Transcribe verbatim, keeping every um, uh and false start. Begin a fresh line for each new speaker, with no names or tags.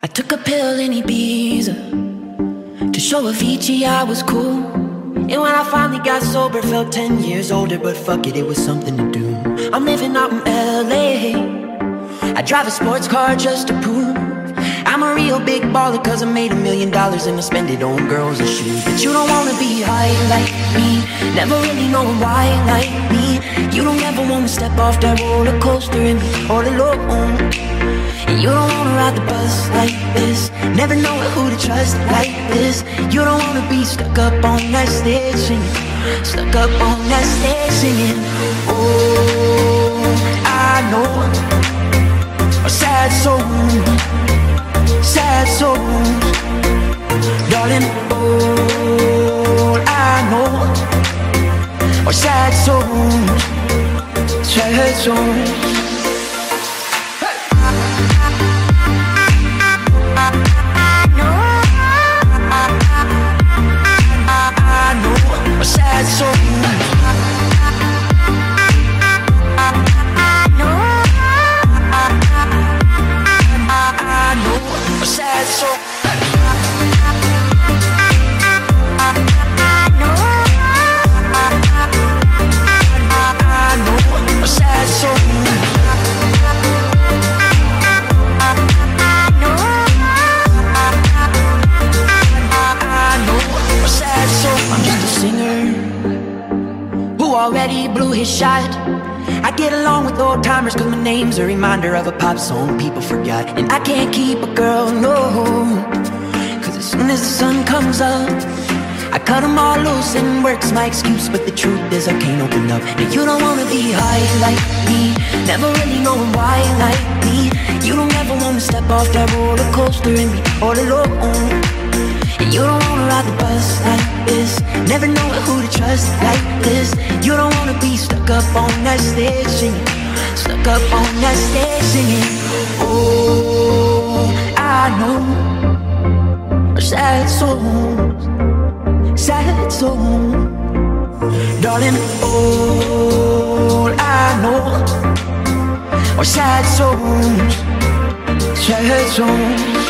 I took a pill in Ibiza to show Avicii I was cool. And when I finally got sober, felt ten years older. But fuck it, it was something to do. I'm living out in L A. I drive a sports car just to prove I'm a real big baller, cause I made a million dollars and I spend it on girls and shoes. But you don't wanna be high like me, never really know why like me. You don't ever wanna step off that roller coaster and be all alone. And you don't wanna ride the bus like this, never know who to trust like this. You don't wanna be stuck up on that stage singing, stuck up on that stage singing. Oh, I know a sad soul, sad souls, darling. All I know are sad souls, sad souls. A sad soul. I know, I know, a sad soul. I know, I know, a sad soul. I know, I know, a sad soul. I'm just a singer who already blew his shot. I get along with old timers cause my name's a reminder of a pop song people forgot. And I can't keep a girl, no, cause as soon as the sun comes up I cut them all loose and work's my excuse. But the truth is I can't open up. And you don't wanna be high like me, never really knowing why like me. You don't ever wanna step off that roller coaster and be all alone. And you don't wanna ride the bus like this, never know who to trust like this. You don't wanna be stuck up on that stage singing, stuck up on that stage singing. Oh, I know are sad souls, sad souls, darling. All I know are sad souls, sad souls.